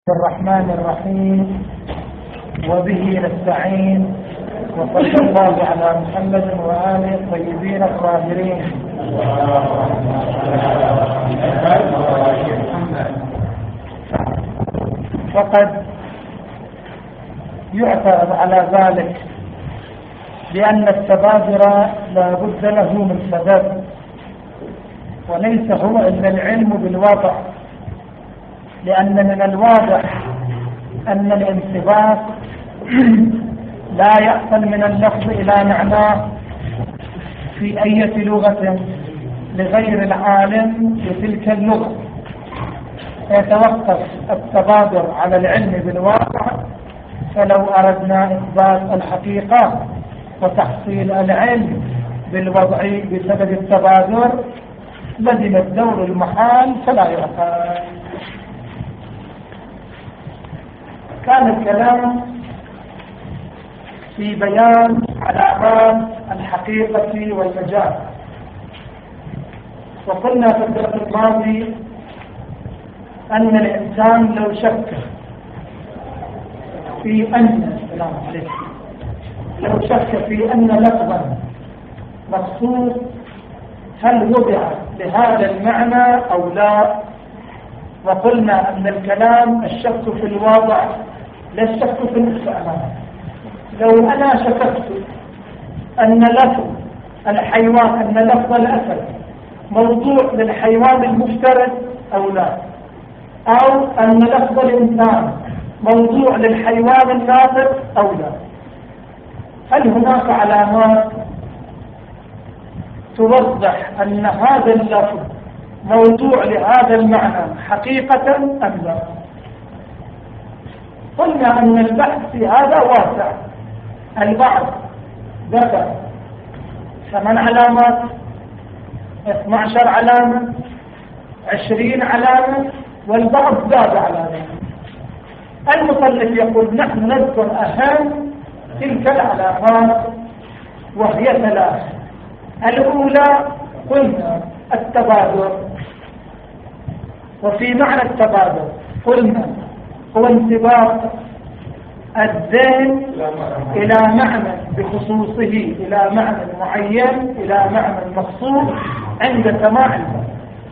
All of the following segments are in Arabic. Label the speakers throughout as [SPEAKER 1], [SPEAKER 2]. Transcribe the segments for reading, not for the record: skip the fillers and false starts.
[SPEAKER 1] الرحمن الرحيم وبه نستعين وصلى الله على محمد وآله الطيبين الطاهرين. وقد يعترض على ذلك لأن التبادر لا بد له من سبب، وليس هو إلا العلم بالوضع، لأن من الواضح أن الانتباه لا يحصل من اللفظ إلى معناه في أي لغة لغير العالم بتلك اللغة، يتوقف التبادر على العلم بالواقع. فلو أردنا إثبات الحقيقة وتحصيل العلم بالوضعي بسبب التبادر لزم الدور المحال فلا يعقل. كان الكلام في بيان علامات الحقيقة والمجاز، وقلنا في الدرس الماضي أن الإنسان لو شك في أن لفظا مقصود هل وضع لهذا المعنى أو لا، وقلنا أن الكلام الشك في الواضع لا الشك في المستعمل. لو أنا شككت أن لفظ الحيوان أن لفظ الأسد موضوع للحيوان المفترس أو لا، أو أن لفظ الإنسان موضوع للحيوان الناطق أو لا، هل هناك علامات توضح أن هذا اللفظ موضوع لهذا المعنى حقيقة أم لا؟ قلنا أن البحث في هذا واسع. البعض ذكر 8 علامات، 12 علامة، 20 علامة، والبعض زاد علامة. المصنف يقول نحن نذكر أهم تلك العلامات وهي 3. الأولى قلنا التبادر، وفي معنى التبادر قلنا هو انطباق الذهن إلى معنى بخصوصه إلى معنى معين إلى معنى مخصوص عند سماع الباب.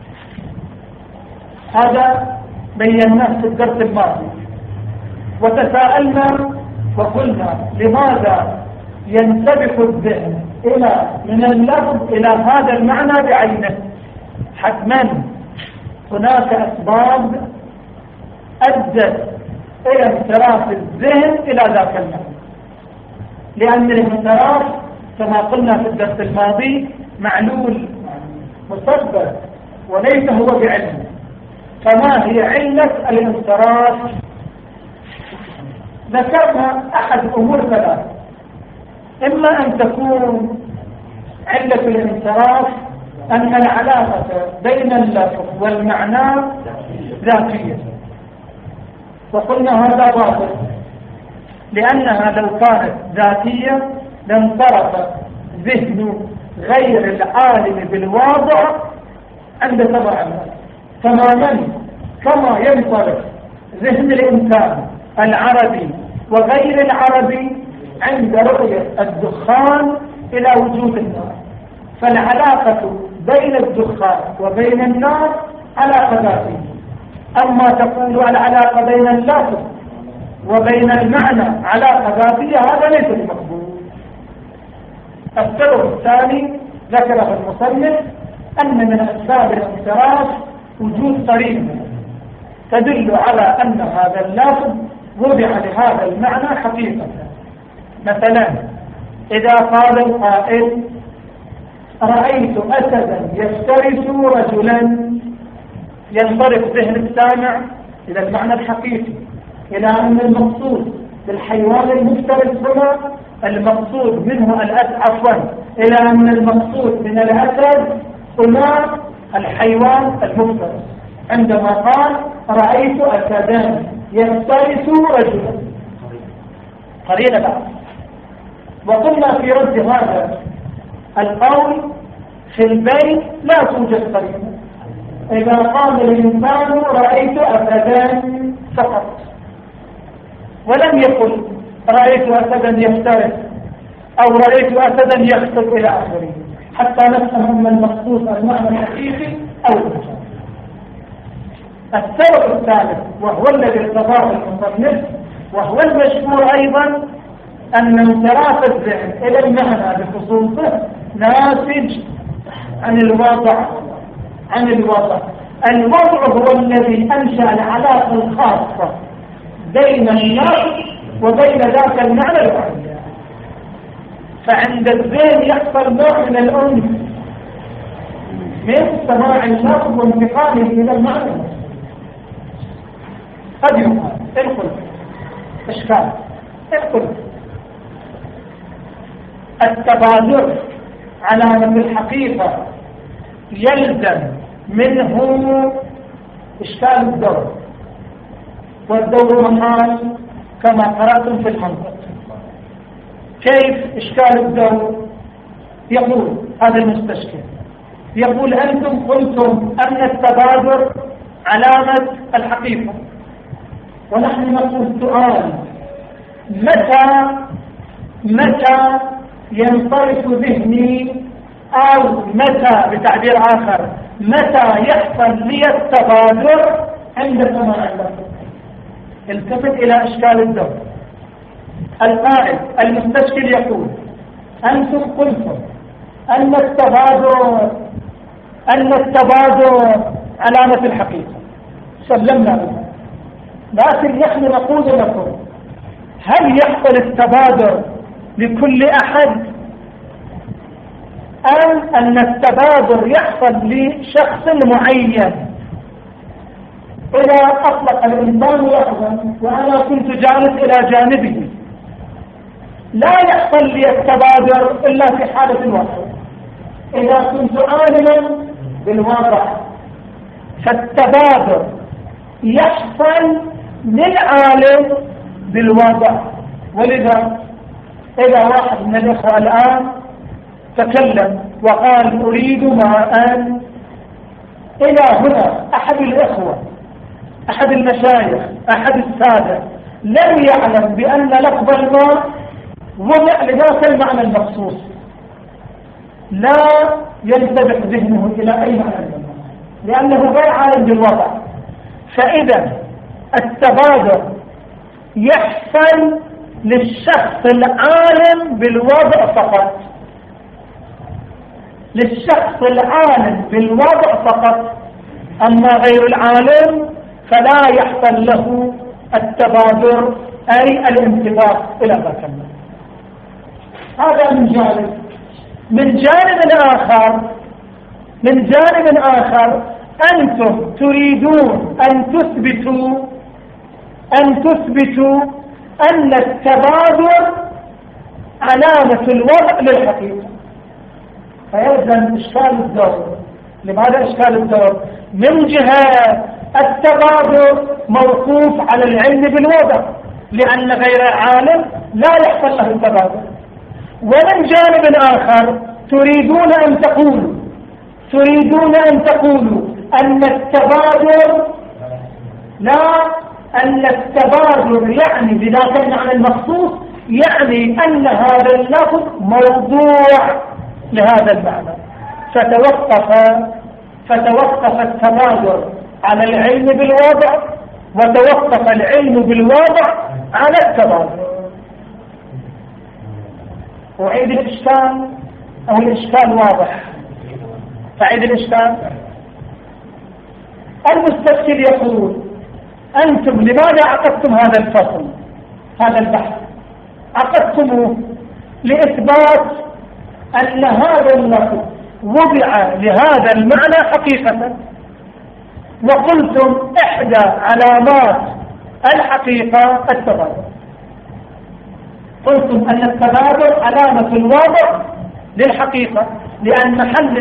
[SPEAKER 1] هذا بيناه في الدرس الماضي، وتساءلنا وقلنا لماذا ينتبه الذهن من اللفظ إلى هذا المعنى بعينه؟ حتما هناك أسباب أدت إلى انصراف الذهن إلى ذاك المعنى، لأن الانصراف كما قلنا في الدرس الماضي معلول مسبب وليس هو بعلم. فما هي علة الانصراف؟ ذكرنا أحد أمور 3. إما أن تكون علة الانصراف أن العلاقة بين اللفظ والمعنى ذاتية، وقلنا هذا باطل، لأنها لو كانت ذاتية لانصرف ذهن غير العالم بالواضع عند سماع الناس تماما كما ينصرف ذهن الإنسان العربي وغير العربي عند رؤية الدخان إلى وجود النار. فالعلاقة بين الدخان وبين النار علاقة ذاتية. أما تقول العلاقة بين اللفظ وبين المعنى علاقة ذاتية هذا ليس بمقبول. السبب الثاني ذكره المصنف أن من أسباب الانصراف وجود قرينة تدل على أن هذا اللفظ وضع لهذا المعنى حقيقة. مثلا إذا قال القائل رأيت أسدا يفترس رجلا، ينصرف ذهن السامع إلى المعنى الحقيقي، إلى أن المقصود بالحيوان المفترس هنا المقصود منه الأسد، عفوا إلى أن المقصود من الأسد هنا الحيوان المفترس، عندما قال رأيت أسدا يفترس رجلا قرينة بعض. وقلنا في رد هذا القول في البيت لا توجد قرينة، إذا قال الإنسان رأيت أسدا فقط، ولم يقل رأيت أسدا يفترس أو رأيت أسدا يخطب إلى آخره، حتى نفهم ما المقصود المعنى الحقيقي أو المجاز. السبب الثالث وهو الذي ارتضاه المصنف وهو المشهور أيضا أن انصراف الذهن إلى المعنى بخصوصه ناتج عن الوضع. الوضع هو الذي أنشأ العلاقة الخاصة بين النص وبين ذاك المعنى الوحيد. فعند الذهن يحصل نوع من الأنس من سماع اللفظ وانتقاله إلى المعنى. قد يقال القلب إشكال القلب التبادر علامة الحقيقة يلزم منه إشكال الدور، والدور محال كما قرأتم في المنطق. كيف إشكال الدور؟ يقول هذا المستشكل، يقول أنتم قلتم أن التبادر علامة الحقيقة، ونحن نقول سؤال متى ينصرف ذهني، أو متى بتعبير آخر متى يحصل لي التبادر عند سماع اللفظ؟ التفت إلى إشكال الدور. القائل المستشكل يقول أنتم قلتم أن التبادر علامة الحقيقة، سلمنا بها، لكن نحن نقول لكم هل يحصل التبادر لكل أحد، أم أن التبادر يحصل لشخص معين؟ إذا أطلق الإنسان لفظا وأنا كنت جالس إلى جانبه لا يحصل لي التبادر إلا في حالة واحدة، إذا كنت عالما بالوضع، فالتبادر يحصل للعالم بالوضع. ولذا إذا واحد من الإخوة الآن تكلم وقال أريد ماء، إلى هنا أحد الإخوة أحد المشايخ أحد السادة لم يعلم بأن لفظ الماء وضع لذاك المعنى المخصوص، لا ينتبه ذهنه إلى أي معنى الماء لأنه غير عالم بالوضع. فإذا التبادر يحصل للشخص العالم بالوضع فقط، للشخص العالم بالوضع فقط، أما غير العالم فلا يحصل له التبادر أي الانتباه إلى ذاك المعنى. هذا من جانب. من جانب آخر أنتم تريدون أن تثبتوا أن التبادر علامة الوضع للحقيقة، فيلزم إشكال الدور. لماذا إشكال الدور؟ من جهة التبادر موقوف على العلم بالوضع، لأن غير العالم لا يحصل له التبادر. ومن جانب آخر تريدون أن تقولوا أن التبادر يعني بذاك المعنى المخصوص، يعني أن هذا اللفظ موضوع لهذا المعنى، فتوقف التبادر على العلم بالوضع، وتوقف العلم بالوضع على التبادر. أعيد الإشكال أو الإشكال واضح؟ أعيد الإشكال. المستشكل يقول أنتم لماذا عقدتم هذا الفصل، هذا البحث؟ عقدتموه لإثبات أن هذا اللفظ وضع لهذا المعنى حقيقة، وقلتم إحدى علامات الحقيقة التبادر. قلتم أن التبادر علامة الوضع للحقيقة، لأن محل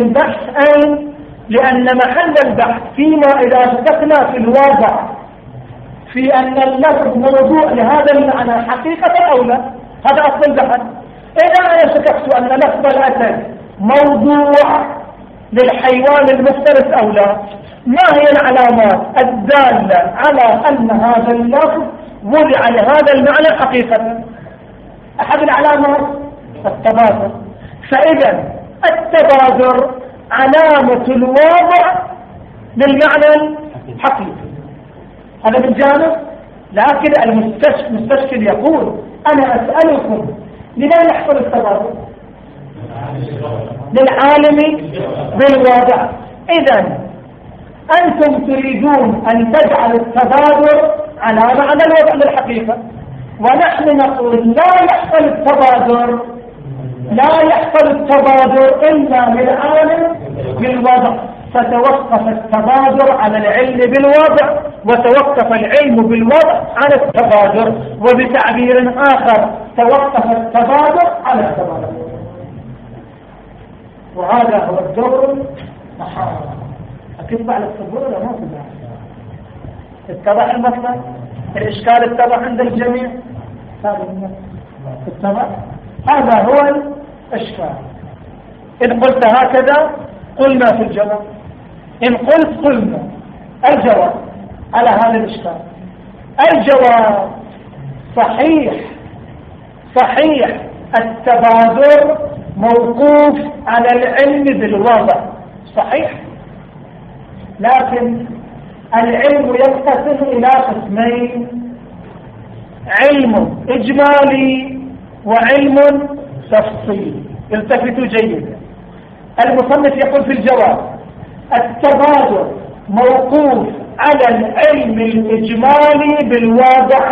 [SPEAKER 1] البحث فيما إذا اشتقنا في الوضع في أن اللفظ موضوع لهذا المعنى حقيقة أو لا، هذا أصل البحث. إذا أنا شككت أن لفظ الأسد موضوع للحيوان المفترس أو لا؟ ما هي العلامات الدالة على أن هذا اللفظ وضع لهذا المعنى حقيقة؟ أحد العلامات التبادر. فإذا التبادر علامة الواضع للمعنى الحقيقي، هذا من جانب. لكن المستشكل يقول أنا أسألكم لماذا يحصل التبادر؟ للعالم بالواضع. إذن أنتم تريدون أن تجعل التبادر على معنى الوضع للحقيقة، ونحن نقول لا يحصل التبادر، لا يحصل التبادر إلا للعالم بالوضع. فتوقف التبادر على العلم بالوضع، وتوقف العلم بالوضع على التبادر. وبتعبير آخر توقف التبادر على التبادر. وهذا هو الدور المحاور. أكتب على الصبور ولا ما تبع؟ اتبع المطلب، الإشكال اتبع عند الجميع، اتبع. هذا هو الإشكال. إن قلت هكذا قلنا في الجواب، إن قلت قلنا. الجواب على هذا الإشكال، الجواب صحيح التبادر موقوف على العلم بالوضع، صحيح. لكن العلم ينقسم إلى قسمين: علم إجمالي وعلم تفصيلي. التفتوا جيدا. المصنف يقول في الجواب: التبادر موقوف على العلم الإجمالي بالواضع.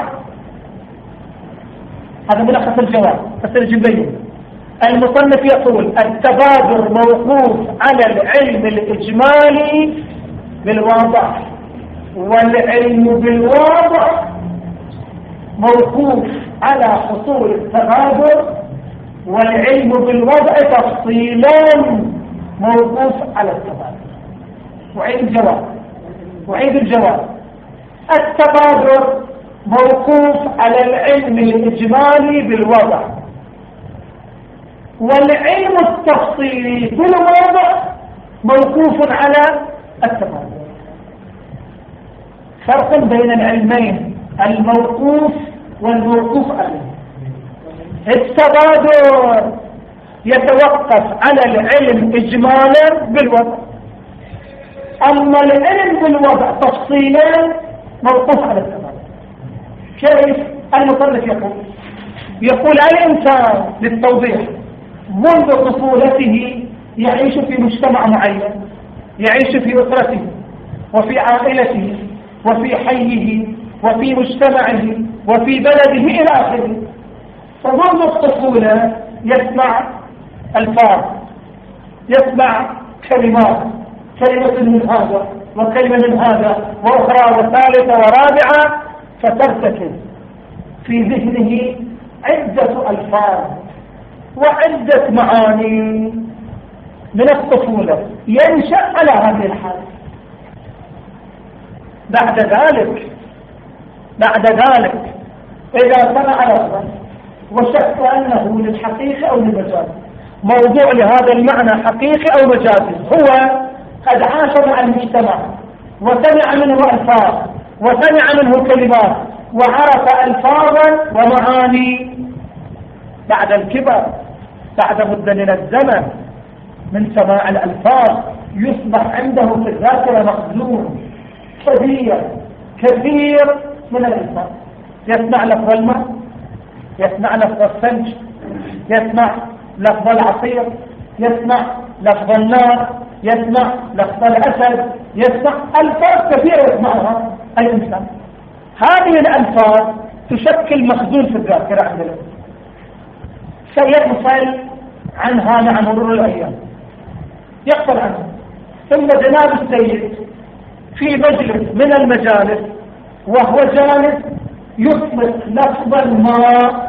[SPEAKER 1] هذا ملخص الجواب، فسنجي نبين. المصنف يقول: التبادر موقوف على العلم الإجمالي بالواضع، والعلم بالواضع موقوف على حصول التبادر، والعلم بالوضع تفصيلا موقوف على التبادر. وعيد الجواب: التبادر موقوف على العلم الإجمالي بالوضع، والعلم التفصيلي بالوضع موقوف على التبادر. فرق بين العلمين: الموقوف والموقوف عليه. التبادر يتوقف على العلم إجمالا بالوضع، أما العلم بالوضع تفصيلا موقوف على التبادر. كيف؟ المصنف يقول الإنسان للتوضيح منذ طفولته يعيش في مجتمع معين، يعيش في أسرته وفي عائلته وفي حيه وفي مجتمعه وفي بلده إلى آخره. فمنذ الطفولة يسمع الفاظ، يسمع كلمات، كلمة من هذا وكلمة من هذا وأخرى وثالثة ورابعة، فترتكب في ذهنه عدة ألفاظ وعدة معاني من الطفولة، ينشأ على هذه الحال. بعد ذلك إذا سمع لفظا وشك أنه للحقيقة أو للمجاز، موضوع لهذا المعنى حقيقي أو مجازي، هو قد عاش مع المجتمع وسمع منه ألفاظ وسمع منه كلمات وعرف ألفاظا ومعاني. بعد الكبر، بعد مدة من الزمن من سماع الألفاظ، يصبح عنده في الذاكرة مخزون كثير من الألفاظ. يسمع لفظ الماء، يسمع لفظ الثلج، يسمع لفظ العصير، يسمع لفظ النار، يسمع لفظ الأسد، يسمع ألفاظ كثيرة يسمعها الإنسان. هذه الألفاظ تشكل مخزون في الذاكرة عندنا، سيغفل عنها مع مرور الأيام، يغفل عنها. ثم جناب السيد في مجلس من المجالس وهو جالس يطلق لفظ الماء.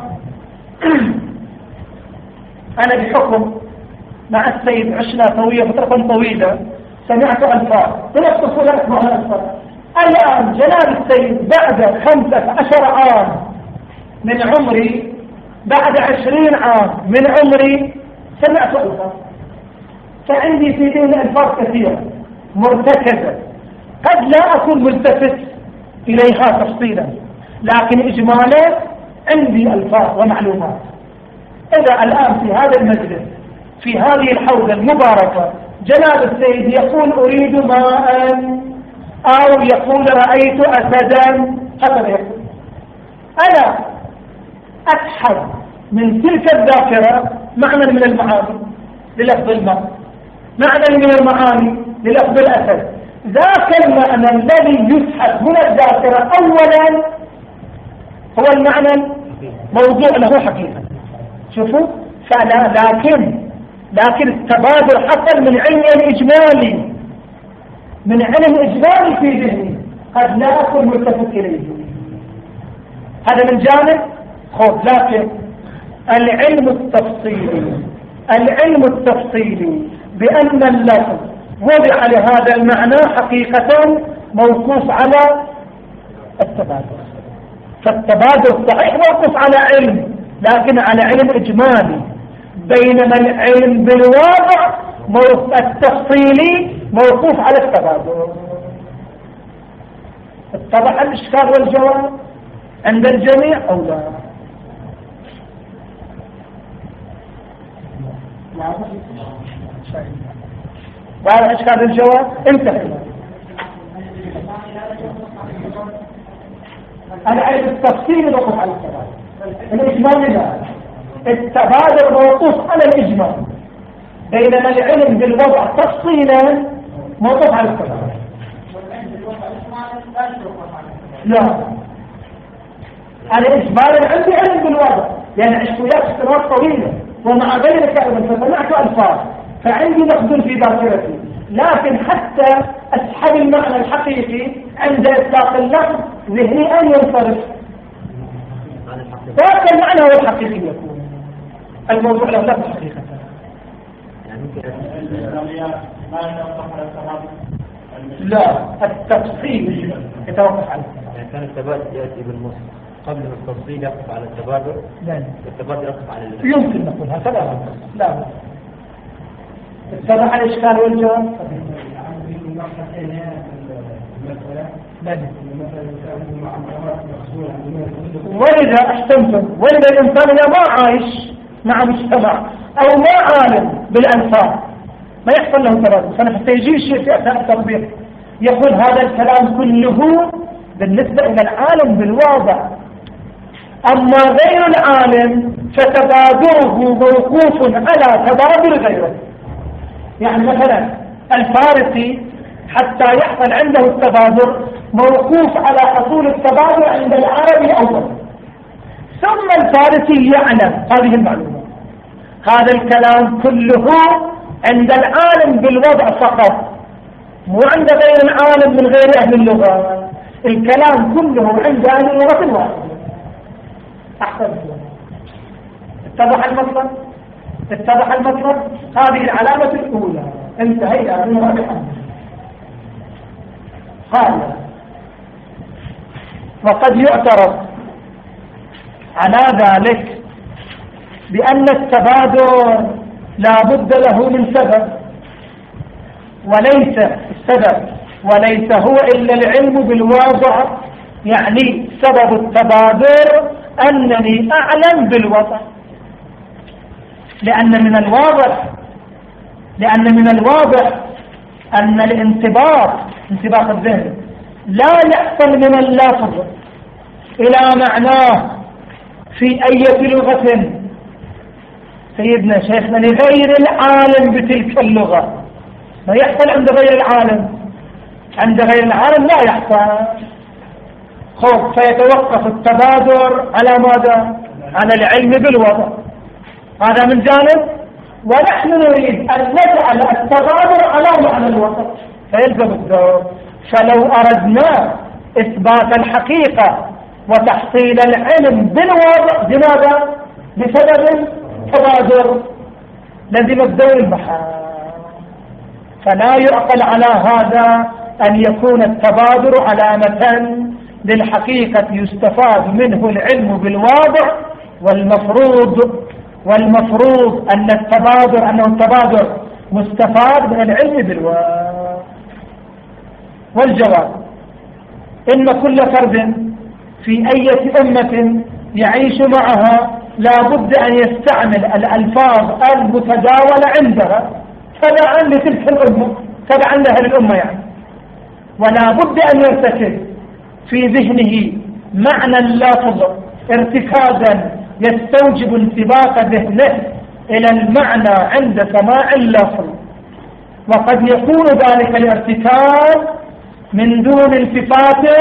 [SPEAKER 1] أنا بحكم مع السيد عشنا فترة طويلة، سمعت ألفاظ طلبت طفولة أسمعها الألفاظ. الآن جناب السيد بعد 15 عام من عمري، بعد 20 عام من عمري، سمعت ألفاظ. فعندي في ذهني ألفاظ كثيرة مرتكزة قد لا أكون ملتفت إليها تفصيلا، لكن إجمالا عندي ألفاظ ومعلومات. إذا الآن في هذا المجلس في هذه الحوزة المباركة جناب السيد يقول أريد ماء أو يقول رأيت أسدا، هكذا يقول، أنا أسحب من تلك الذاكرة معنى من المعاني للفظ الماء، معنى من المعاني للفظ الأسد. ذاك المعنى الذي يسحب من الذاكرة أولا هو المعنى موضوع له حقيقة. شوفوا، لكن التبادل حصل من علم إجمالي، من علم إجمالي في ذهني قد لا أكون ملتفت إليه. هذا من جانب خذ. لكن العلم التفصيلي بأن اللفظ وضع لهذا المعنى حقيقة موقوف على التبادل، فالتبادل الصحيح موقوف على علم، لكن على علم إجمالي، بينما العلم بالواقع التفصيلي موقوف على التبادل. اتضح الإشكال والجواب عند الجميع أو لا؟ واضح إشكال الجواب؟ انتهى. العلم التفصيلي موقوف على التبادل، الإجمالي لا. التبادل موقوف على الإجمال، بينما العلم بالوضع تفصيلا موقوف على التبادل. لا، أنا إجمالا عندي علم بالوضع، يعني عشت وياك سنوات طويلة ومع ذلك فسمعت ألفاظ، فعندي نقد في ذاكرتي، لكن حتى أسحب المعنى الحقيقي عند إطلاق اللفظ ذهني أن ينصرف، ذاك المعنى هو الحقيقي يكون الموضوع له لفظ حقيقة. لا، التفصيل يتوقف على
[SPEAKER 2] يعني كان التبادل يأتي بالمصر قبل التفصيل يقف على التبادل، والتبادل يقف على
[SPEAKER 1] يمكن نقول هكذا. لا، اتضح الإشكال والجواب. ولذا احسنتم، ولذا الإنسان إذا ما عايش مع مجتمع أو ما عالم بالأنصار ما يحصل له تبادل. فنحن يجي الشيء في أثناء التطبيق يقول هذا الكلام كله بالنسبة إلى العالم بالواضع، أما غير العالم فتبادله موقوف على تبادل غيره. يعني مثلا الفارسي حتى يحصل عنده التبادل موقوف على حصول التبادل عند العربي أولا، ثم الفارسي يعلم هذه المعلومة. هذا الكلام كله عند العالم بالوضع فقط، مو عند غير العالم من غير أهل اللغة. الكلام كله عند أهل اللغة الواحدة. أحسن. اتضح المطلب. هذه العلامة الأولى انتهينا منها بحمد. قال وقد يعترض على ذلك بأن التبادل لا بد له من سبب، وليس السبب وليس هو إلا العلم بالواضع. يعني سبب التبادل أنني أعلم بالوضع، لأن من الواضح أن الانطباق انطباق الذهن لا يحصل من اللفظ إلى معناه في أي لغة سيدنا شيخنا لغير العالم بتلك اللغة، ما يحصل عند غير العالم. عند غير العالم لا يحصل. فيتوقف التبادل على ماذا؟ على العلم بالوضع. هذا من جانب. ونحن نريد أن نجعل التبادل على معنى الوضع، فيلزم الدور. فلو أردنا إثبات الحقيقة وتحصيل العلم بالوضع لماذا؟ بسبب التبادل لزم الدور البحر. فلا يعقل على هذا أن يكون التبادل علامة للحقيقة يستفاد منه العلم بالواضع، والمفروض أن التبادل مستفاد من العلم بالواقع. والجواب إن كل فرد في أي أمة يعيش معها لا بد أن يستعمل الألفاظ المتداولة عندها تبعا لتلك الأمة، تبعا لها الأمة يعني، ولا بد أن يرتكب في ذهنه معنى اللفظ ارتكازا يستوجب انطباق ذهنه إلى المعنى عند سماع اللفظ. وقد يكون ذلك الارتكاز من دون التفات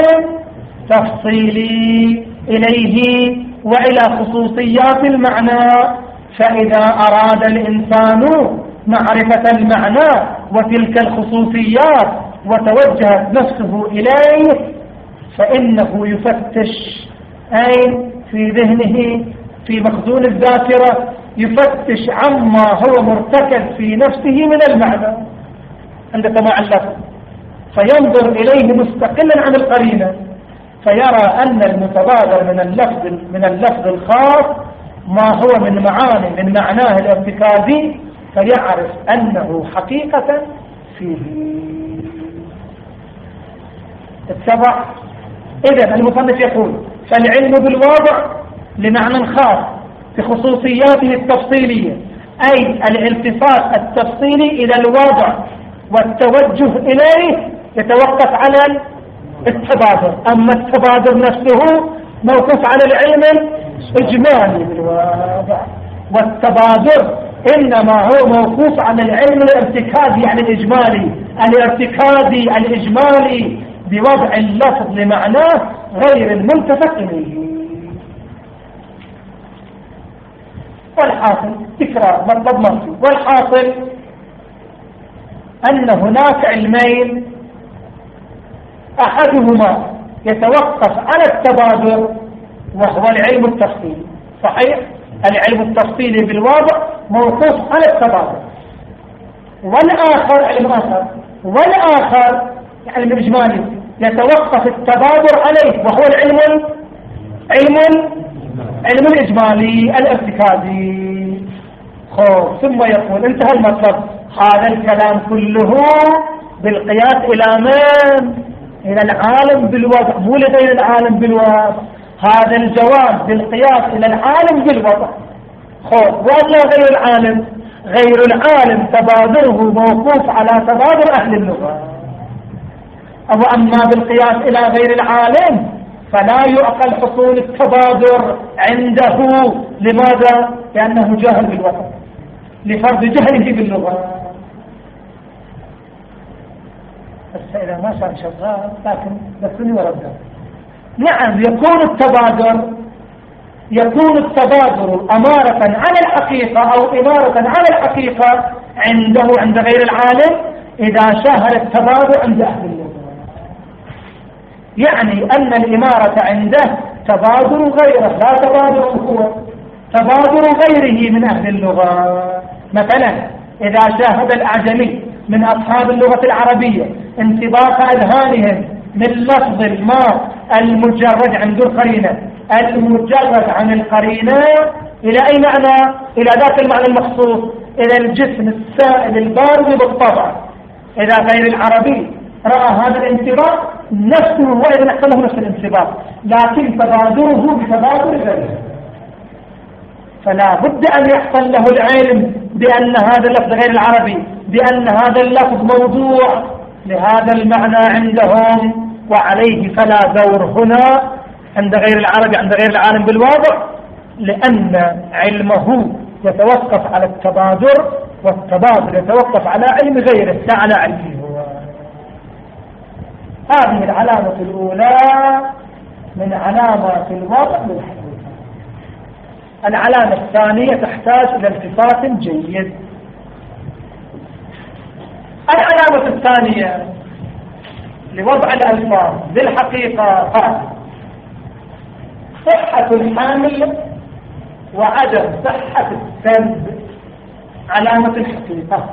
[SPEAKER 1] تفصيلي إليه وإلى خصوصيات المعنى. فإذا أراد الإنسان معرفة المعنى وتلك الخصوصيات وتوجهت نفسه إليه فإنه يفتش أي في ذهنه في مخزون الذاكرة، يفتش عما هو مرتكز في نفسه من المعنى عند سماع اللفظ، فينظر إليه مستقلا عن القرينة، فيرى أن المتبادر من اللفظ الخاص ما هو من معاني من معناه الارتكازي، فيعرف أنه حقيقة فيه. اتبع. إذن المصنف يقول فالعلم بالواضع لمعنى خاص بخصوصياته التفصيلية، أي الالتفات التفصيلي إلى الواضع والتوجه إليه يتوقف على التبادر. أما التبادر نفسه موقوف على العلم الإجمالي بالواضع، والتبادر إنما هو موقوف على العلم الارتكازي يعني الإجمالي، الارتكازي الإجمالي بوضع اللفظ لمعناه غير الملتفت إليه. والحاصل تكرار مطلب مرسي. والحاصل أن هناك علمين أحدهما يتوقف على التبادر وهو العلم التفصيلي. صحيح العلم التفصيلي بالواضع موقوف على التبادر، والآخر علم آخر، والآخر علم الإجمالي يتوقف التبادر عليه وهو علم الإجمالي الارتكازي. ثم يقول انتهى المطلب. هذا الكلام كله بالقياس إلى من؟ إلى العالم بالوضع، مو لغير العالم بالوضع. هذا الجواب بالقياس إلى العالم بالوضع. وأما غير العالم تبادره موقوف على تبادر أهل اللغة. أما بالقياس إلى غير العالم فلا يعقل حصول التبادر عنده. لماذا؟ لأنه جاهل بالوضع، لفرض جهله باللغة. السائلة ما صار شغال لكن بسني ورده. نعم يكون التبادر أمارة على الحقيقة أو إمارة على الحقيقة عنده عند غير العالم إذا شاهد التبادر عند أهل اللغة. يعني أن الإمارة عنده تبادر غيره لا تبادر هو، تبادر غيره من أهل اللغة. مثلا إذا شاهد الأعجمي من أصحاب اللغة العربية انطباق أذهانهم من لفظ الماء المجرد عند القرينة المجرد عن القرينة إلى أي معنى؟ إلى ذات المعنى المخصوص، إلى الجسم السائل البارد بالطبع. إذا غير العربي رأى هذا الانطباق نفسه وإذا نحصل له نفس الانطباق، لكن تبادره بتبادر غيره. فلا بد أن يحصل له العلم بأن هذا اللفظ غير العربي، بأن هذا اللفظ موضوع لهذا المعنى عندهم، وعليه فلا دور هنا عند غير العربي عند غير العالم بالواضع، لأن علمه يتوقف على التبادر، والتبادر يتوقف على علم غيره لا على علمه هو. هذه العلامة الأولى من علامات الواضع بالحقيقة. العلامة الثانية تحتاج إلى التفات جيد. العلامة الثانية لوضع الألفاظ بالحقيقة صحة الحامل وعدم صحة السلب علامة الحقيقة،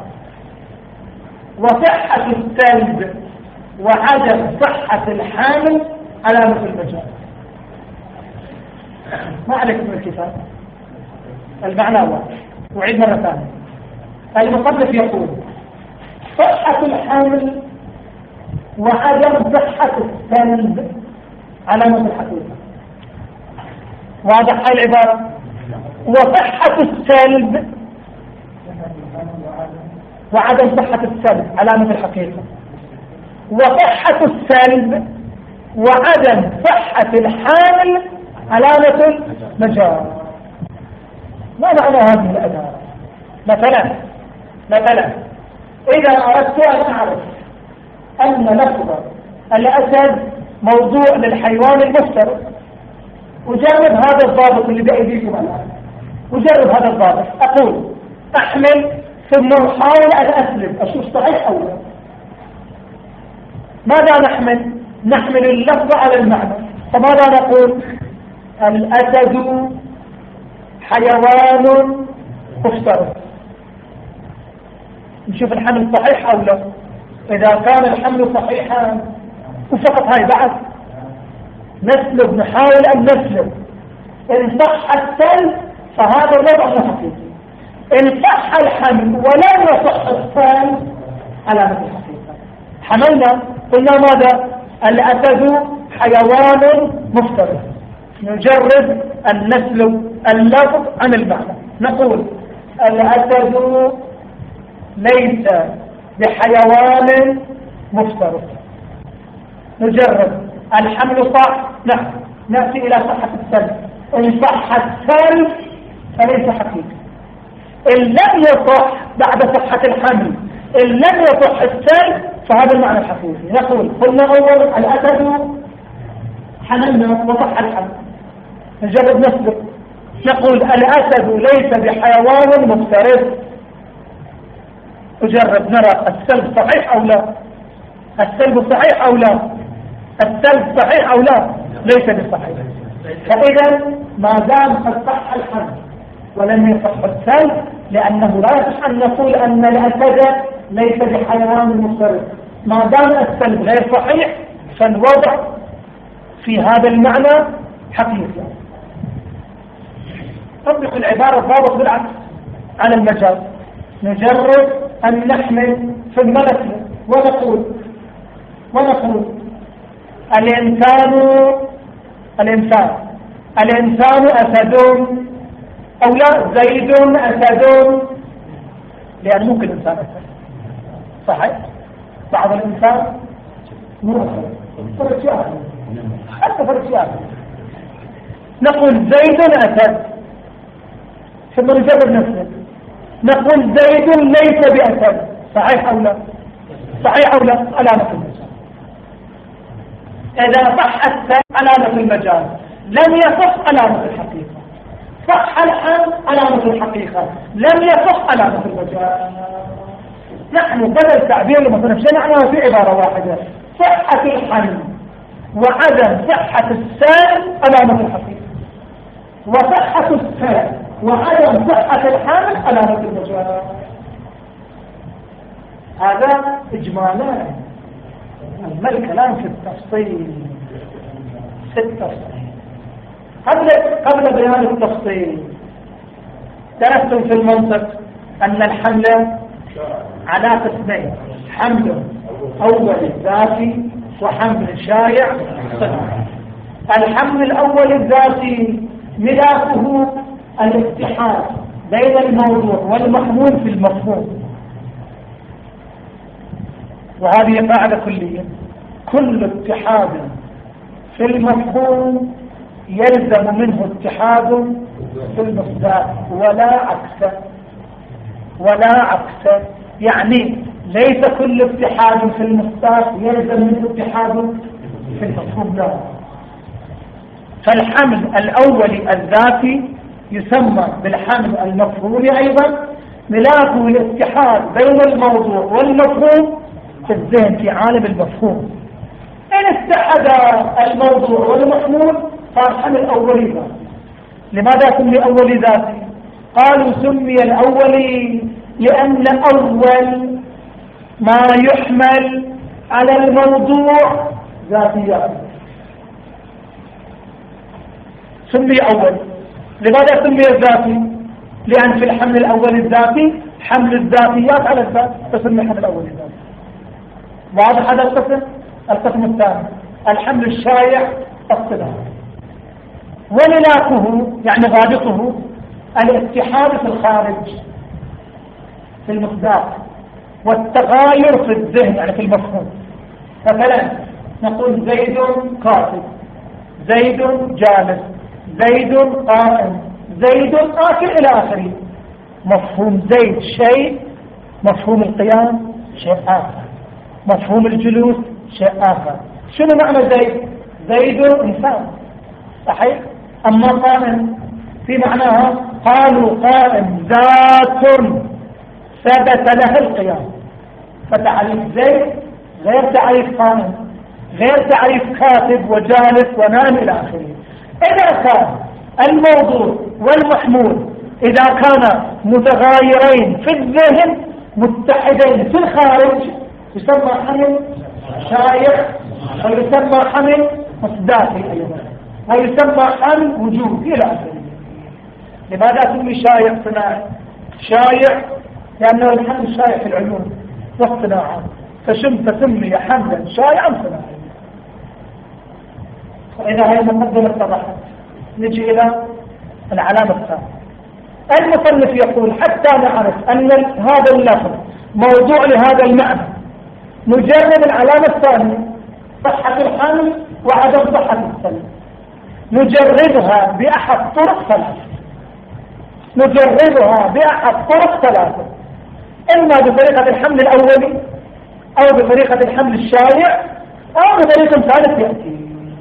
[SPEAKER 1] وصحة السلب وعدم صحة الحامل علامة المجال. ما عليك من الكتاب المعنى واحد. أعيد مرة ثانية. المصنف يقول صحة الحمل وعدم صحة السلب علامة الحقيقة. واضح هاي العبارة؟ وصحة السلب وعدم صحة السلب علامة الحقيقة، وصحة السلب وعدم صحة الحامل علامة المجاز. ما معنى هذه الأداة؟ مثلا إذا أردت أن أعرف أن لفظ الأسد موضوع للحيوان المفترس، وجرب هذا الضابط اللي بأيديكم الآن، وجرب هذا الضابط. أقول أحمل ثم أحاول أن أسلب، أشوف صحيح أو لا. ماذا نحمل اللفظ على المعنى. فماذا نقول؟ الأسد حيوان مفترس. نشوف الحمل صحيح أو لا. إذا كان الحمل صحيحا وفقط هاي بعد نسلب، نحاول أن نسلب. إن صح السلب فهذا الوضع حقيقي. إن صح الحمل ولم يصح السلب علامة الحقيقة. حملنا قلنا ماذا؟ الأسد حيوان مفترس. نجرب أن نسلب اللفظ عن المعنى. نقول الأسد ليس بحيوان مفترس. نجرب الحمل صح، نعم، نأتي إلى صحة السلب. إن صح السلب فليس حقيقي. إن لم يصح بعد صحة الحمل، إن لم يصح السلب فهذا المعنى الحقيقي. نقول قلنا أول الأسد حملنا وصح الحمل، نجرب نسلب. نقول الأسد ليس بحيوان مفترس. نجرب نرى السلب صحيح أو لا. السلب صحيح أو لا. السلب صحيح أو لا. ليس بصحيح. فإذا ما دام قد صح الحمل ولم يصح السلب، لأنه لا يصح أن نقول أن الأسد ليس بحيوان مفترس. ما دام السلب غير صحيح فالوضع في هذا المعنى حقيقي. طبق العبارة الضابط بالعكس على المجاز. نجرب أن نحمل ثم نسلب ونقول الإنسان أسد أو لا، زيد أسد، لأن ممكن إنسان أسد صحيح. بعض الإنسان فرق شيء حتى فرق شيء. نقول زيد أسد ثم نجرب نسلب. نقول زيد ليس بأسد، صحيح أو لا؟ صحيح أو لا؟ علامة المجال. إذا صح السلب علامة المجال، لم يصح علامة الحقيقة. صح الحمل علامة الحقيقة، لم يصح علامة المجال. نحن بدل تعبير مثلا شيء معناه في عبارة واحدة: صحة الحمل وعدم صحة السلب علامة الحقيقة، وصحة السلب وعدم صحة الحمل علامة المجال. هذا إجمالا. أما الكلام في التفصيل قبل بيان التفصيل درستم في المنطق أن الحمل على قسمين: حمل أول ذاتي وحمل شائع صناعي. الحمل الأول الذاتي ملاكه الاتحاد بين الموضوع والمحمول في المفهوم، وهذه قاعدة كلية: كل اتحاد في المفهوم يلزم منه اتحاد في المصداق ولا عكس. يعني ليس كل اتحاد في المصداق يلزم منه اتحاد في المفهوم، لا. فالحمل الأول الذاتي يسمى بالحمل المفهومي أيضا، ملاكه الاتحاد بين الموضوع والمفهوم في الذهن في عالم المفهوم. إن اتحد الموضوع والمحمول صار حمل أولي ذاتي. لماذا سمي أولي ذاتي؟ قالوا سمي الأولي لأن أول ما يحمل على الموضوع ذاتيات. سمي أول. لماذا سمي الذاتي؟ لأن في الحمل الأول الذاتي حمل الذاتيات على الذات، فسمي حمل الأول الذاتي. واضح هذا القسم. القسم الثاني الحمل الشائع الصداقي، وملاكه يعني ضابطه الاتحاد في الخارج في المصداق والتغاير في الذهن يعني في المفهوم. مثلا نقول زيد قاتل، زيد جالس، زيد قائم، زيد آكل إلى آخره. مفهوم زيد شيء، مفهوم القيام شيء آخر، مفهوم الجلوس شيء آخر. شنو معنى زيد؟ زيد إنسان صحيح. أما قائم في معناها قالوا قائم ذات ثبت له القيام، فتعريف زيد غير تعريف قائم، غير تعريف كاتب وجالس ونام إلى آخره. إذا كان الموضوع والمحمول إذا كان متغايرين في الذهن متحدين في الخارج يسمى حمل شائع، ويسمى حمل مصداقي أيضا، ويسمى حمل وجودي إلى آخره. لماذا سمي شائع صناعي؟ شائع لأنه الحمل شائع في العلوم والصناعات، فسمي حملا شائعا صناعيا. وإذا هي المقدمة اتضحت نجي إلى العلامة الثانية. المصنف يقول حتى نعرف أن هذا اللفظ موضوع لهذا المعنى نجرب العلامة الثانية صحة الحمل وعدم صحة السلم، نجربها بأحد طرق ثلاثة. نجربها بأحد طرق ثلاثة، إما بطريقة الحمل الأولي أو بطريقة الحمل الشائع أو بطريقة ثالث يأتي.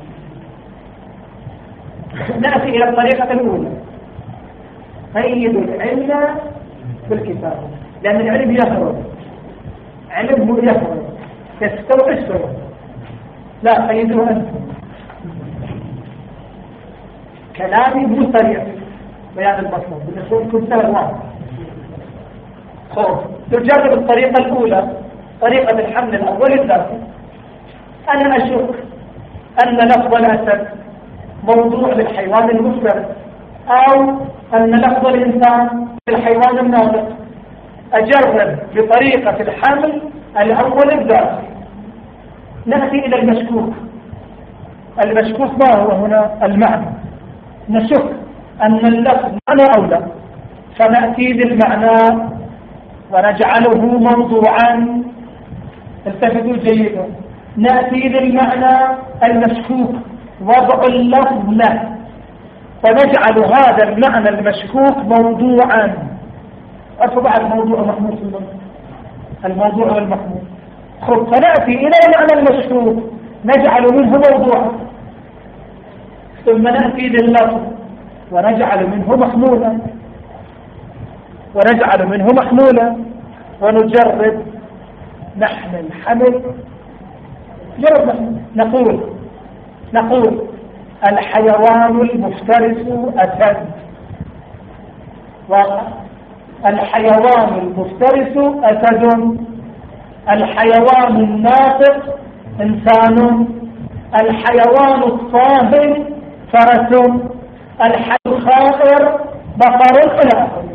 [SPEAKER 1] نأتي إلى الطريقة الأولى. قيد العلم بالكتاب، لأن العلم يخرج، علمه يخرج يستوعب السرعة. لا قيده أنت، كلامي مو سريع بيان المطلوب بالنسبة كل سنة واحد. تجرب الطريقة الأولى طريقة الحمل الأول الذاتي. أنا أشك أن لفظ الأسد موضوع للحيوان المفترس، أو أن لفظ الإنسان للحيوان الناطق. أجرب بطريقة الحمل الأول الذاتي. نأتي إلى المشكوك. المشكوك ما هو هنا؟ المعنى. نشك أن اللفظ معنى أو لا، فنأتي بالمعنى ونجعله موضوعا. التفتوا جيدا. نأتي للمعنى المشكوك وضع اللفظ له، ونجعل هذا المعنى المشكوك موضوعا. أرفع بعد موضوع محمود في المنطق، الموضوع والمحمود. فنأتي إلى المعنى المشكوك نجعل منه موضوعا، ثم نأتي لللفظ ونجعل منه محمولا، ونجعل منه محمولا، ونجرب نحمل حمل. جرب نقول الحيوان المفترس أسد، الحيوان المفترس أسد، الحيوان الناطق إنسان، الحيوان الصاهر فرس، الحيوان الخائر بقر إلى آخره.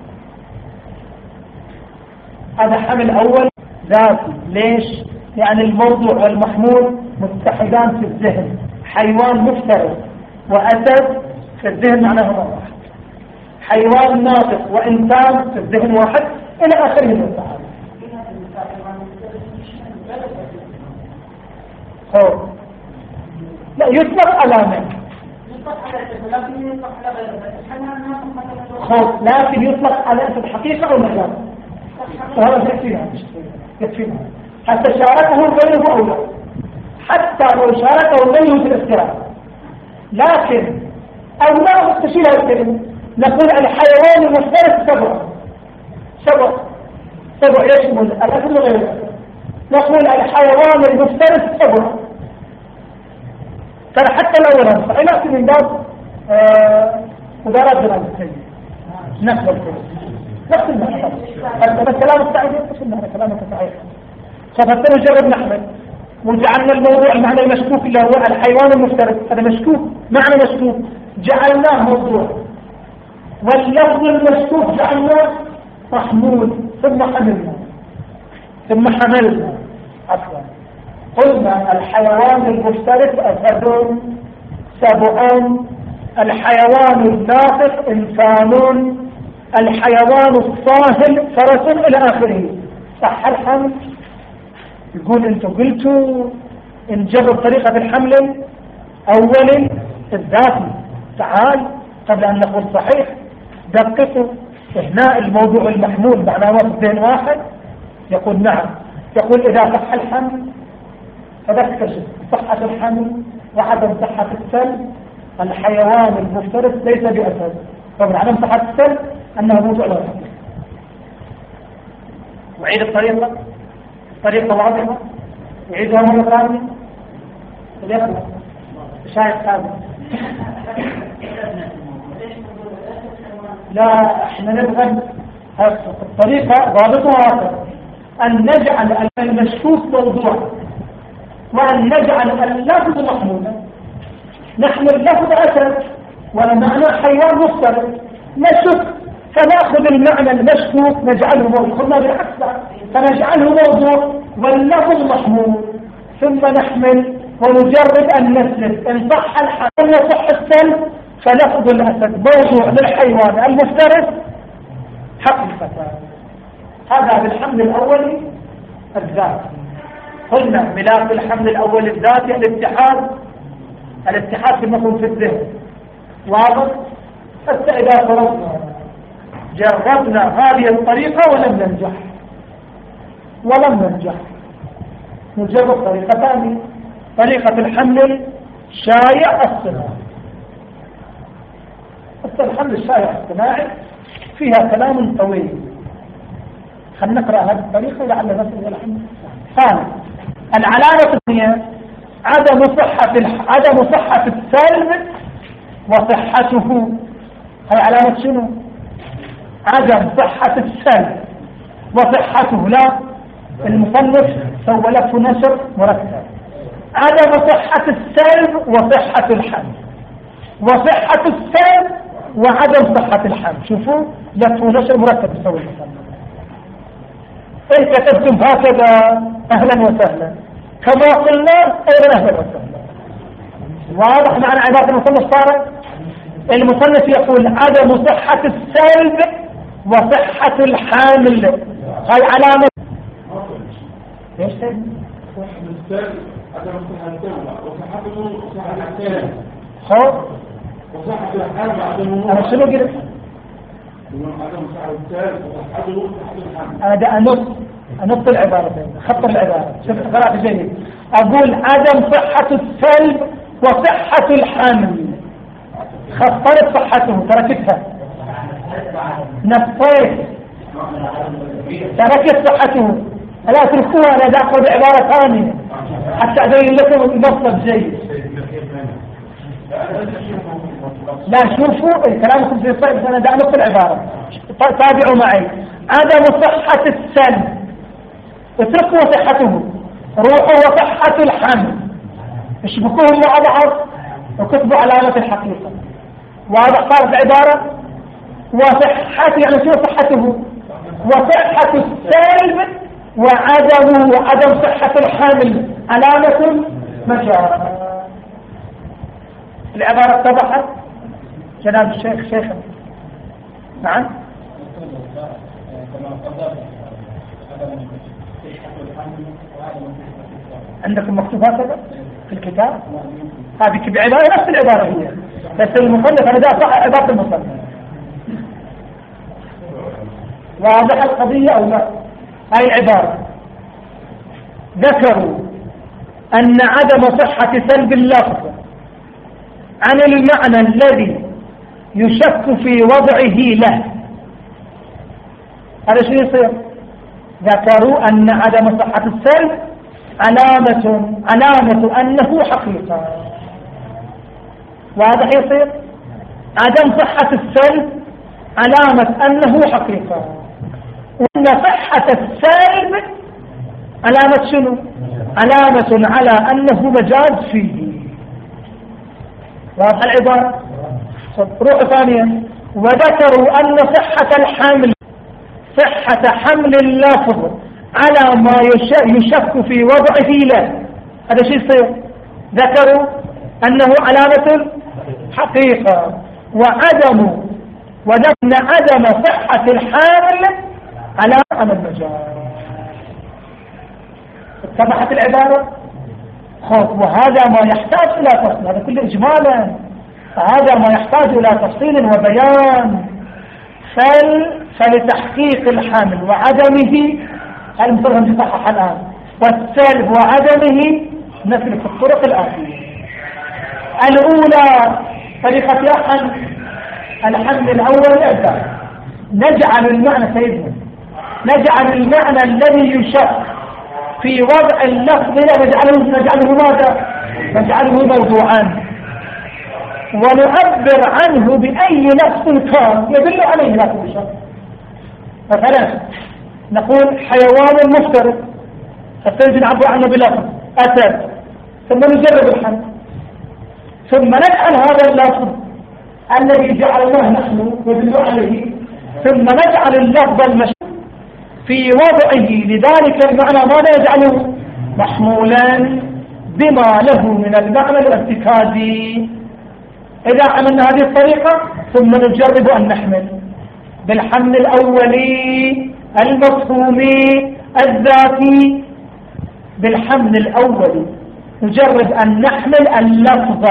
[SPEAKER 1] هذا حمل أول ذاتي. ليش؟ يعني الموضوع والمحمول متحدان في الذهن. حيوان مفترس وأسد في الذهن معناه واحد، حيوان ناطق وإنسان في الذهن واحد إلى آخره من التعارف. لا يطلق على من؟ لكن يطلق على أسد حقيقة أو مجال، فهذا يكفينا حتى شاركه غيره أو لا، حتى لو شاركه غيره في الاختراع. لكن أو لا تشيل هذا الكلمة، نقول الحيوان المفترس سبع يشمل الأسد وغيره. نقول الحيوان المفترس سبع، ترى حتى لو ننصح نأتي من باب مباراة دراسية نفس الكلمة نفس المعنى. بس كلامك صحيح، نفس المعنى كلامك صحيح. ففتنا نجرب نحمل وجعلنا الموضوع المعنى المشكوك اللي هو الحيوان المفترس، هذا مشكوك معنى مشكوك جعلناه موضوع، واللفظ المشكوك جعلناه محمول ثم حملنا عفوا قلنا الحيوان المفترس أسد، سبع، الحيوان الناطق إنسان، الحيوان الصاهل فرس إلى آخره. صح الحمل؟ يقول أنتم قلتوا نجرب طريقة الحمل أول الذاتي. تعال قبل أن نقول صحيح دققوا هنا الموضوع المحمول معناه وصفين واحد. يقول نعم، يقول إذا صح الحمل فذكر صحة الحمل وعدم صحة السلب. الحيوان المفترس ليس بأسد، طبعا عدم صحة السلب أنه موضوع لا يحمل. وعيد الطريقة، طريقة واضحة، يعيدها مرة ثانية. الأخوة شايف هذا؟ لا احنا نبغى الطريقة ضابطها هكذا، أن نجعل المشكوك موضوع وأن نجعل اللفظ محمولا. نحن اللفظ أسد والمعنى حيوان مفترس، نشك فنأخذ المعنى المشكوك نجعله موضوع، قلنا بالعكس فنجعله موضوع واللفظ محمول، ثم نحمل ونجرب أن نسلك إن صح الحمل وصح السلب فلفظ الأسد موضوع للحيوان المفترس حقيقة. هذا بالحمل الأولي الذاتي. قلنا ملاك الحمل الأول الذاتي الاتحاد في المفهوم في الذهن واضح. حتى إذا فرضنا جربنا هذه الطريقة ولم ننجح نجرب طريقة ثانية، طريقة الحمل الشائع الصناعي. الحمل الشائع الصناعي فيها كلام طويل، خلينا نقرأ هذه الطريقة لعل نصل إلى الحمل. ثاني العلامة الثانية عدم صحة السلب وصحته. هي علامة شنو؟ عدم صحة السلب وصحته. لا المصنف سوى لك نشر مرتب. عدم صحة السلب وصحة الحمل، وصحة السلب وعدم صحة الحمل. شوفوا لك نشر مرتب يسوي المصنف. إن كتبتم هكذا أهلا وسهلا، كما قلنا أيضا أهلا وسهلا. واضح معنى عبارة المصنف صارت؟ المصنف يقول عدم صحة السلب وصحة الحامل. هاي علامة ايش تاني؟
[SPEAKER 3] صحة السلب عدم صحة السلب وصحته صحة الحامل.
[SPEAKER 1] خب
[SPEAKER 3] وصحة الحامل عدم.
[SPEAKER 1] أنا شنو قلت؟
[SPEAKER 3] عدم صحة السلب وصحته صحة الحامل.
[SPEAKER 1] أنا دا أنط العبارة، خط العبارة. شفت قرأت جيد. أقول عدم صحة السلب وصحة الحامل. خطرت صحته تركتها، نصيت تركت صحته. لا تركوها، أنا داخل بعبارة ثانية حتى أبين لكم المصدر جيد. لا شوفوا كلامكم في الصيد، أنا دا أنط العبارة، تابعوا معي. عدم صحة السلب اتركوا صحته، روحوا وصحة الحمل، اشبكوهم مع بعض وكتبوا علامة الحقيقة. واضح صارت العبارة؟ وصحته يعني شو صحته؟ وصحة السلب وعدم صحة الحمل علامة مجرى. العبارة اتضحت جناب الشيخ شيخنا؟ نعم. عندكم مكتوب هكذا في الكتاب؟ هذه بعبارة نفس العبارة هي، بس المصنف أنا دا صح عبارة المصنف. واضح القضية أو لا؟ هاي العبارة ذكروا أن عدم صحة سلب اللفظ عن المعنى الذي يشك في وضعه له. هذا شو يصير؟ ذكروا أن عدم صحة السلب علامة أنه حقيقة. واضح يصير؟ عدم صحة السلب علامة أنه حقيقة، وأن صحة السلب علامة شنو؟ علامة على أنه مجاز فيه. واضح العبارة؟ روح ثانية. وذكروا أن صحة حمل اللفظ على ما يشك في وضعه له هذا شيء يصير. ذكروا أنه علامة الحقيقة وأن عدم صحة الحامل علامة المجاز. اتضحت العبارة؟ وهذا ما يحتاج إلى تفصيل، هذا كله إجمالا، فهذا ما يحتاج إلى تفصيل وبيان. فلتحقيق الحمل وعدمه المفروض يصحح الآن، والسلب وعدمه نسلك الطرق الآتية. الأولى طريقة الحمل الأول أبدا، نجعل المعنى سيدنا، نجعل المعنى الذي يشاء في وضع اللفظ نجعله ماذا؟ نجعله موضوعا، ونعبر عنه بأي لفظ كان يدل عليه لا كل شيء. مثلا نقول حيوان مفترس، فسيجي نعبر عنه بلفظ أسد، ثم نجرب الحمل، ثم نجعل هذا اللفظ الذي جعلناه نحن يدل عليه، ثم نجعل اللفظ المشهور في وضعه لذلك المعنى ماذا يجعله؟ محمولا بما له من المعنى الارتكازي. إذا عملنا هذه الطريقة ثم نجرب أن نحمل بالحمل الأولي المفهومي الذاتي، بالحمل الأولي نجرب أن نحمل اللفظ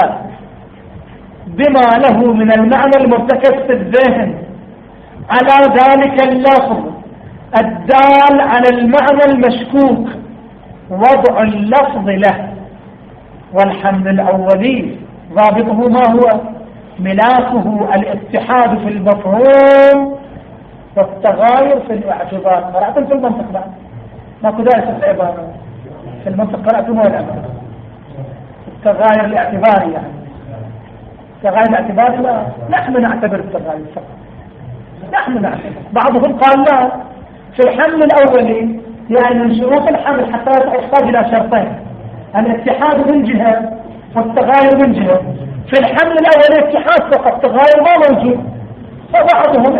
[SPEAKER 1] بما له من المعنى المرتكز في الذهن على ذلك اللفظ الدال على المعنى المشكوك، وضع اللفظ له. والحمل الأولي ضابطه ما هو؟ ملاكه الاتحاد في المفهوم والتغاير في الاعتبار. قرأتم في المنطق بعد ما كذلك في العبارة، في المنطق قرأتم ولا لا؟ التغاير الاعتباري، يعني التغاير الاعتباري لا، نحن نعتبر التغاير فقط، نحن نعتبر. بعضهم قال لا، في الحمل الأولي يعني من شروط الحمل حتى يحتاج إلى شرطين، الاتحاد من جهة والتغاير من جهة. في الحمل الأول الاتحاد فقط، التغاير ما موجود. فبعضهم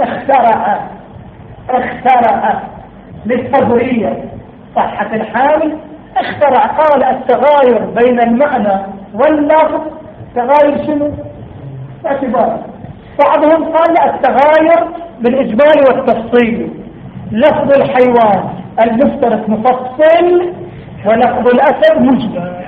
[SPEAKER 1] اخترع للتبرية صحة الحامل، اخترع قال التغاير بين المعنى واللفظ تغاير شنو؟ اعتبار. بعضهم قال لا، التغاير بالإجمال والتفصيل، لفظ الحيوان المفترس مفصل ولفظ الأسد مجمل.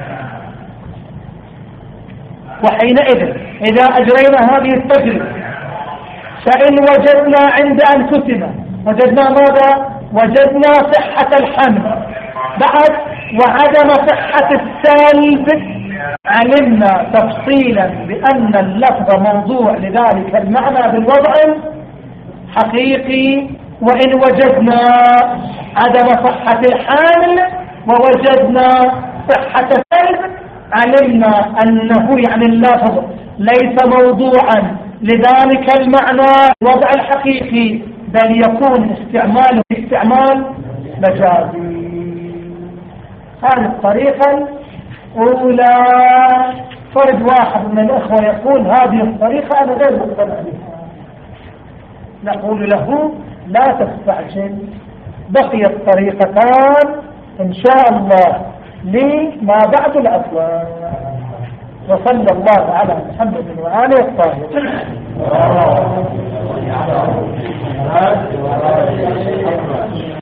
[SPEAKER 1] وحينئذ إذا أجرينا هذه التجربة فإن وجدنا عند أنفسنا وجدنا ماذا؟ وجدنا صحة الحمل بعد وعدم صحة السلب، علمنا تفصيلا بأن اللفظ موضوع لذلك المعنى بالوضع حقيقي. وإن وجدنا عدم صحة الحامل ووجدنا صحة السلب، علمنا أنه يعني اللفظ ليس موضوعا لذلك المعنى الوضع الحقيقي، بل يكون استعماله استعمال مجازي. هذه الطريقة الأولى. فرد واحد من الأخوة يقول هذه الطريقة أنا غير مقتنع بها، نقول له لا تستعجل، بقيت طريقتان إن شاء الله لما بعد الأفواه. وصلى الله على محمد وآله الطاهرين.